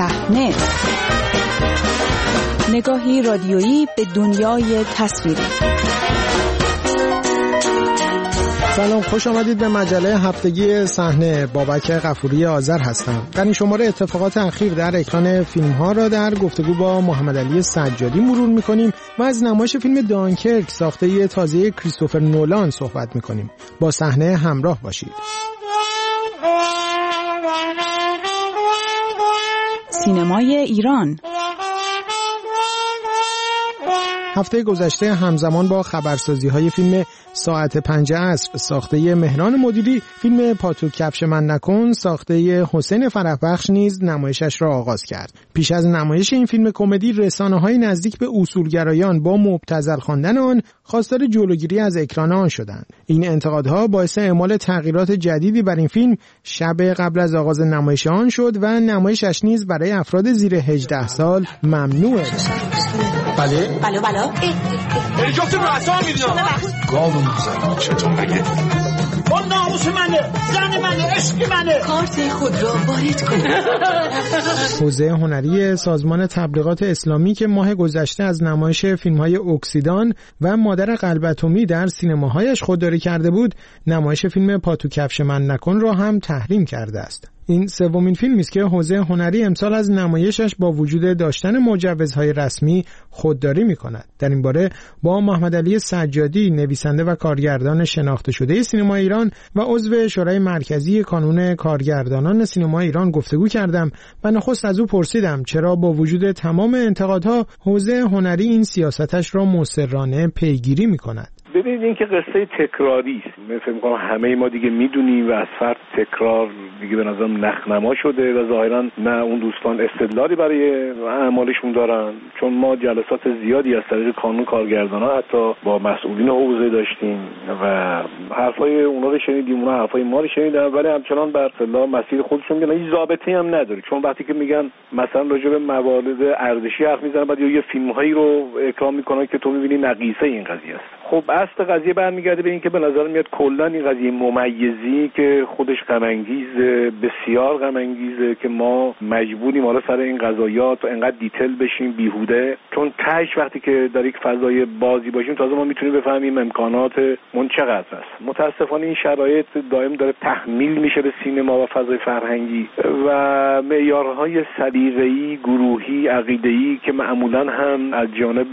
صحنه، نگاهی رادیویی به دنیای تصویری. سلام، خوش آمدید به مجله هفتگی صحنه. بابک غفوری آذر هستم. در این شماره اتفاقات اخیر در اکران فیلم‌ها را در گفتگو با محمد علی سجادی مرور می‌کنیم و از نمایش فیلم دانکرک ساخته تازه کریستوفر نولان صحبت می‌کنیم. با صحنه همراه باشید. سینمای ایران هفته گذشته همزمان با خبرسازی‌های فیلم ساعت 5 عصر ساخته مهران مدیری، فیلم پاتو کفش من نکن ساخته حسین فرحبخش نیز نمایشش را آغاز کرد. پیش از نمایش این فیلم کمدی، رسانه‌های نزدیک به اصولگرایان با مبتذل خواندن آن خواستار جلوگیری از اکران آن شدند. این انتقادها باعث اعمال تغییرات جدیدی بر این فیلم شب قبل از آغاز نمایش آن شد و نمایشش نیز برای افراد زیر 18 سال ممنوعه. بله جفت رأسا میدونم گاو میزنم چطور بگه اون ناموس منه، زن منه، عشق منه. کارت خود را وارد کن. حوزه هنری سازمان تبلیغات اسلامی که ماه گذشته از نمایش فیلم‌های اکسیدان و مادر قلب اتمی در سینماهایش خودداری کرده بود، نمایش فیلم پاتو کفش من نکن را هم تحریم کرده است. این سومین فیلمی است که حوزه هنری امسال از نمایشش با وجود داشتن مجوزهای رسمی خودداری می‌کند. در این باره با محمد علی سجادی، نویسنده و کارگردان شناخته شده سینما ایران و عضو شورای مرکزی کانون کارگردانان سینما ایران گفتگو کردم و نخست از او پرسیدم چرا با وجود تمام انتقادها حوزه هنری این سیاستش را مصرانه پیگیری می‌کند. ببینید این که قصه تکراری است. من فکر می‌کنم همه ما دیگه میدونیم و از فرد تکرار دیگه به نظرم نخنما شده و ظاهرا نه اون دوستان استدلالی برای اعمالشون دارن، چون ما جلسات زیادی از طریق کانون کارگردانا حتی با مسئولین حوزه داشتیم و حرفای اونا رو شنیدیم، اونا حرفای ما رو شنیدن، ولی همچنان بر اصطلاح مسیر خودشون میگن هیچ ضابطه‌ای هم نداره. چون وقتی که میگن مثلا راجع به موارد ارزشی حرف میزنن، بعد یه فیلم‌هایی رو اکرام میکنن که تو میبینی نقیصه این قضیه است. خب اصل قضیه برمیگرده به این که به نظر میاد کلا این قضیه ممیزی که خودش غم انگیزه، بسیار غم انگیزه که ما مجبوریم حالا سر این قضایات انقدر دیتیل بشیم بیهوده، چون تهش وقتی که در یک فضای بازی باشیم تازه ما میتونیم بفهمیم امکانات من چقدر است. متاسفانه این شرایط دائم داره تحمیل میشه به سینما و فضای فرهنگی و معیارهای سلیقه‌ای، گروهی، عقیده‌ای که معمولاً هم از جانب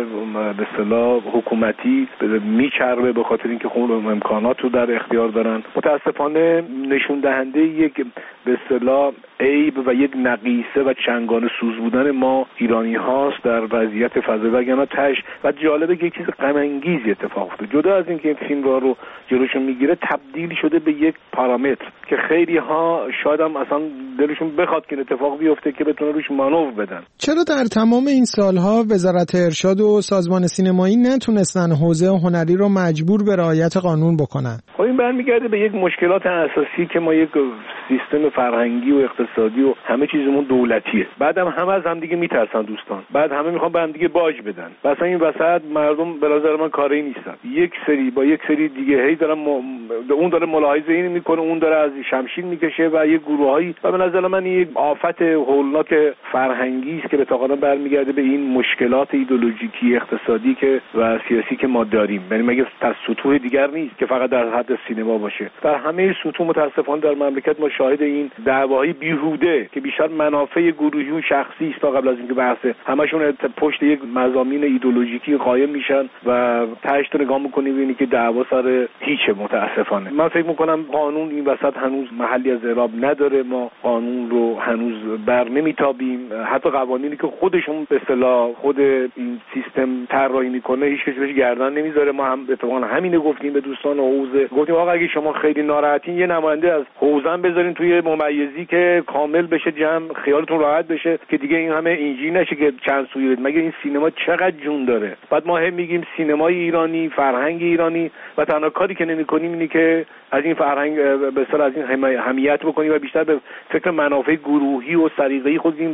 به اصطلاح حکومتی میچربه به خاطر اینکه خود امکانات رو در اختیار دارن، متاسفانه نشون دهنده یک به اصطلاح عیب و یک نقیصه و چنگانه سوز بودن ما ایرانی هاست در وضعیت فضایی وگرنه تاش. و جالبه که یک چیز غم انگیزی اتفاق افتاد، جدا از اینکه این فیلم رو جلوشون میگیره تبدیل شده به یک پارامتر که خیلی ها شاید هم اصلا دلشون بخواد که اتفاق بیفته که بتونه روش مانور بدن. چرا در تمام این سالها وزارت ارشاد و سازمان سینمایی نتونستن حوزه هنری رو مجبور به رعایت قانون بکنن؟ خب این برمیگرده به یک مشکلات اساسی که ما یک سیستم فرهنگی و اقتصادی و همه چیزمون دولتیه. بعدم همه از هم دیگه میترسن دوستان، بعد همه میخوان به هم دیگه باج بدن. مثلا این وسط مردم به نظر من کاری نیستن، یک سری با یک سری دیگه هی دارن اون داره ملاحظه این میکنه، اون داره از شمشیر میکشه و یک گروهایی و به نظر من یک آفت هولناک فرهنگی است که به تقاضا برمیگرده به این مشکلات ایدئولوژیکی اقتصادی که و سیاسی که ما داریم. یعنی مگه سطوح دیگر نیست که فقط در حد سینما باشه؟ در همه سطوح متاسفانه در مملکت ما شاهد این دعواهای بیهوده که بیشتر منافع گروهی و شخصی است تا قبل از اینکه بحث همشون پشت یک مضامین ایدئولوژیکی قائم میشن و تهش تو نگاه می‌کنی می‌بینی که دعوا سر هیچه. متاسفانه من فکر می‌کنم قانون این وسط هنوز محلی از اعراب نداره، ما قانون رو هنوز بر نمیتابیم. حتی قوانینی که خودشون به اصطلاح خود این سیستم طراحی میکنه هیچ کسی بهش گردن نمیذاره. ما هم اتفاقا همینو گفتیم به دوستان حوزه، گفتیم آقا اگه شما خیلی ناراحتین یه نماینده از حوزه بذارین توی ممیزی که کامل بشه جمع، خیالتون راحت بشه که دیگه این همه اینجی نشه که چند سویه. مگه این سینما چقدر جون داره؟ بعد ما هم میگیم سینمای ایرانی، فرهنگ ایرانی و تنها کاری که نمی‌کنیم اینه که از این فرهنگ به اصطلاح از این حمایت بکنیم و بیشتر به فکر منافع گروهی و سلیقه‌ای خودیم و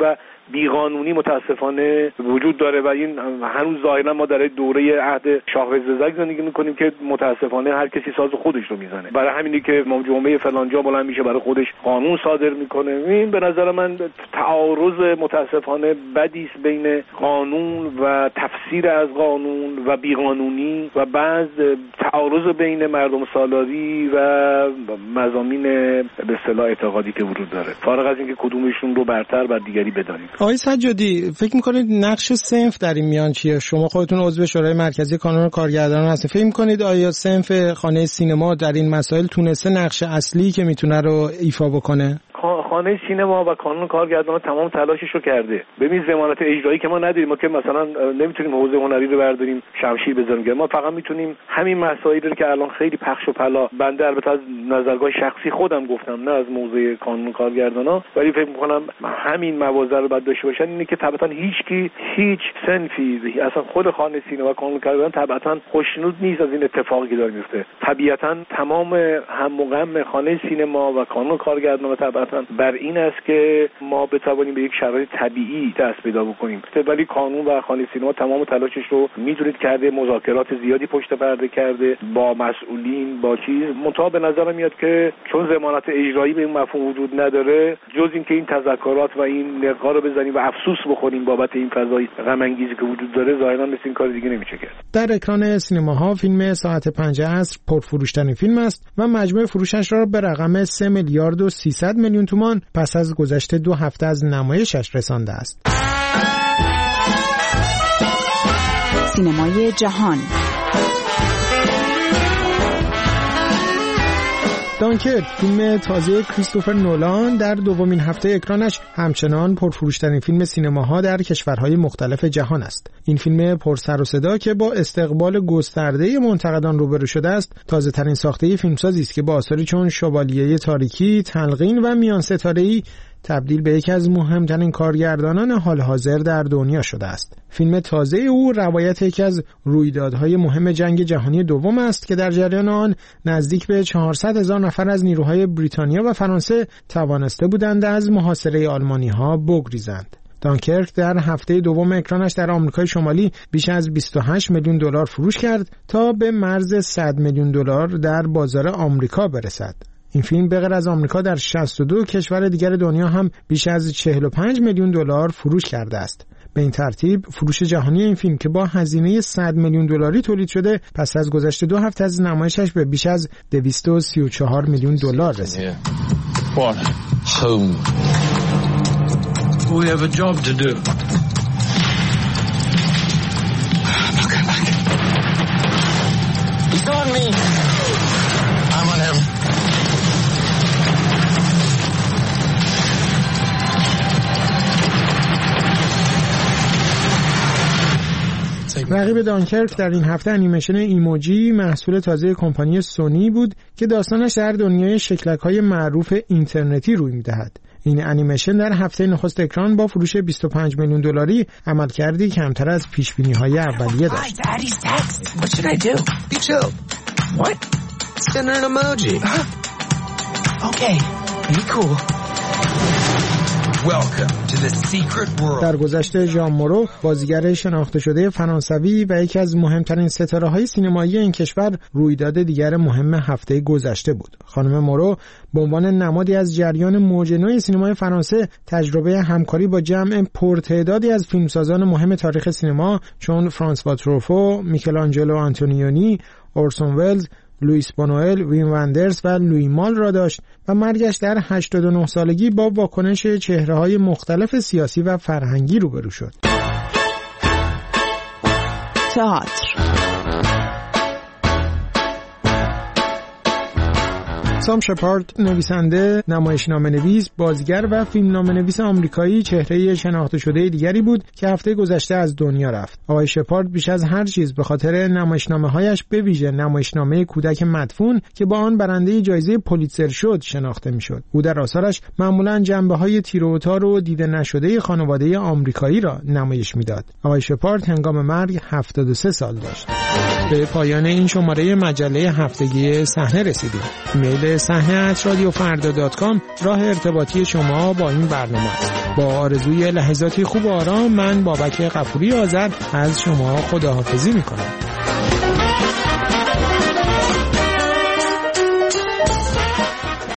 بیقانونی متاسفانه وجود داره و این هنوز ظاهرا ما در دوره عهد شاه رضا زندگی میکنیم که متاسفانه هر کسی ساز خودش رو میزنه. برای همینی که جمعه فلانجا بلند میشه برای خودش قانون صادر میکنه. این به نظر من تعارض متاسفانه بدی است بین قانون و تفسیر از قانون و بیقانونی و بعض تعارض بین مردم سالاری و مضامین به اصطلاح اعتقادی که وجود داره، فارغ از اینکه کدومشون رو برتر بر دیگری بدانیم. آقای سجادی، فکر می‌کنید نقش صنف در این میان چیه؟ شما خودتون عضو شورای مرکزی کانون کارگردانان هستید. فکر می‌کنید آیا صنف خانه سینما در این مسائل تونسته نقش اصلی که میتونه رو ایفا بکنه؟ خانه سینما و کانون کارگردانان تمام تلاشش رو کرده. ببین ضمانت اجرایی که ما نداریم، ما که مثلا نمیتونیم حوزه هنری رو برداریم شمشیر بزنیم، ما فقط میتونیم همین مسائلی رو که الان خیلی پخش و پلا، بنده البته از نظرگاه شخصی خودم گفتم نه از موضوع کانون کارگردانان، ولی فکر میکنم همین مواضع رو باید داشته باشن. اینه که طبعا هیچ صنفی اصلا خود خانه سینما و کانون کارگردان طبعا خوشنود نیست از این اتفاقی که داره میفته. طبیعتا تمام هم و غم خانه سینما و کانون کارگردان طبعا بر این است که ما بتوانیم به یک شرایط طبیعی دست پیدا بکنیم. ولی کانون و خانه سینما تمام تلاشش رو میدونید کرده، مذاکرات زیادی پشت پرده کرده با مسئولین با چیز. منتها به نظر میاد که چون ضمانت اجرایی به این مفهوم وجود نداره، جز اینکه این تذکرات و این نقا رو بزنیم و افسوس بخوریم بابت این فضای غم انگیزی که وجود داره، ظاهرا مثل این کار دیگه نمیشه کرد. در اکران سینماها فیلم ساعت 5 عصر پرفروش‌ترین فیلم است و مجموع فروشش را به رقم 3 میلیارد و 300 میلیون تومان پس از گذشت 2 هفته از نمایشش رسانده است. سینمای جهان. دانکرک، فیلم تازه کریستوفر نولان، در دومین هفته اکرانش همچنان پرفروشترین فیلم سینماها در کشورهای مختلف جهان است. این فیلم پر سر و صدا که با استقبال گسترده منتقدان روبرو شده است، تازه ترین ساخته فیلمسازی است که با آثاری چون شوالیه تاریکی، تلقین و میان ستاره‌ای تبدیل به یکی از مهمترین کارگردانان حال حاضر در دنیا شده است. فیلم تازه او روایت یکی از رویدادهای مهم جنگ جهانی دوم است که در جریان آن نزدیک به 400,000 نفر از نیروهای بریتانیا و فرانسه توانسته بودند از محاصره آلمانی‌ها بگریزند. دانکرک در هفته دوم اکرانش در آمریکای شمالی بیش از 28 میلیون دلار فروش کرد تا به مرز 100 میلیون دلار در بازار آمریکا برسد. این فیلم به غیر از آمریکا در 62 کشور دیگر دنیا هم بیش از 45 میلیون دلار فروش کرده است. به این ترتیب فروش جهانی این فیلم که با هزینه 100 میلیون دلاری تولید شده، پس از گذشت 2 هفته از نمایشش به بیش از 234 میلیون دلار رسید. What? Home. We have a job to do. Not going back. He's on me. I'm on him. رقیب دانکرک در این هفته انیمیشن ایموجی، محصول تازه کمپانی سونی بود که داستانش در دنیای شکلک‌های معروف اینترنتی روی می‌دهد. این انیمیشن در هفته نخست اکران با فروش 25 میلیون دلاری عملکردی کمتر از پیش‌بینی‌های اولیه داشت. در گذشته ژان مورو، بازیگر شناخته شده فرانسوی و یکی از مهمترین ستاره‌های سینمایی این کشور، رویداد دیگر مهم هفته گذشته بود. خانم مورو به عنوان نمادی از جریان موج نو سینمای فرانسه تجربه همکاری با جمع پرتعدادی از فیلمسازان مهم تاریخ سینما چون فرانسوا تروفو، میکلانجلو آنتونیونی، اورسون ولز، لوئیس بونوئل، ویم وندرس و لوی مال را داشت و مرگش در 89 سالگی با واکنش چهره‌های مختلف سیاسی و فرهنگی روبرو شد. تئاتر. سام شپارد، نویسنده، نمایشنامه‌نویس، بازیگر و فیلمنامه‌نویس آمریکایی، چهره شناخته شده دیگری بود که هفته گذشته از دنیا رفت. آقای شپارد بیش از هر چیز به خاطر نمایشنامه‌هایش، به ویژه نمایشنامه کودک مدفون که با آن برنده جایزه پولیتزر شد، شناخته می‌شد. او در آثارش معمولاً جنبه‌های تیر و تار و دیده نشده خانواده آمریکایی را نمایش می‌داد. آقای شپارد هنگام مرگ 73 سال داشت. به پایان این شماره مجله هفتگی صحنه رسیدیم. ایمیل صحنه@radiofrda.com راه ارتباطی شما با این برنامه است. با آرزوی لحظاتی خوب و آرام، من بابک غفوری آذر از شما خداحافظی میکنم.